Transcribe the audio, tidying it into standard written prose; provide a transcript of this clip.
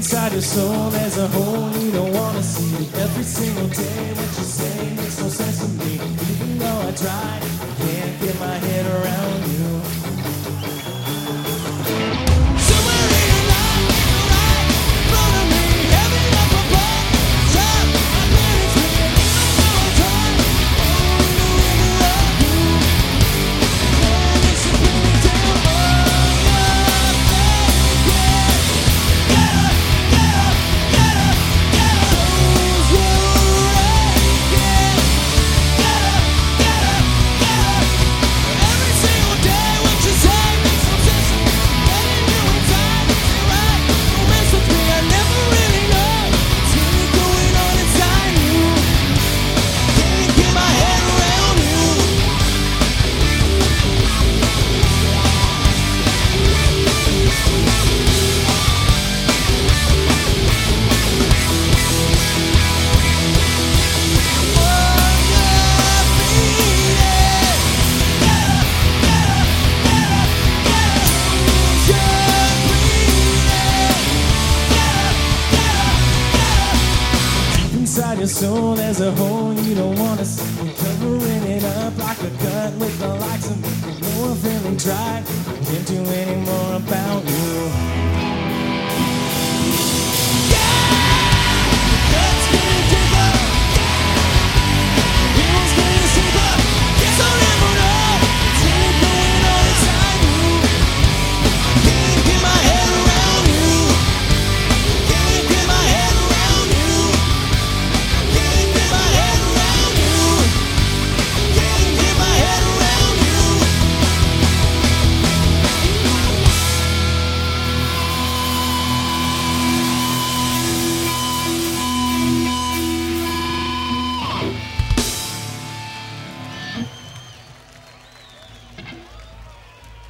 Inside your soul there's a hole you don't wanna see. Every single day what you say makes no sense to me. Even though I try, I can't get my head around you. Somewhere in your life, right in front of me, heavy up above, top, my parents here. Even though I try, only the river of you. And it's a pretty damn on your face, yeah. Get up, get up, get up, get up. Close your eyes, yeah. Get up, get up, get up. Every single day what you say makes no sense to me. Letting you in time, say right, don't mess with me. I never really know what's really going on inside you. Can't get my head around you. Inside your soul there's a hole you don't wanna see. Covering it up like a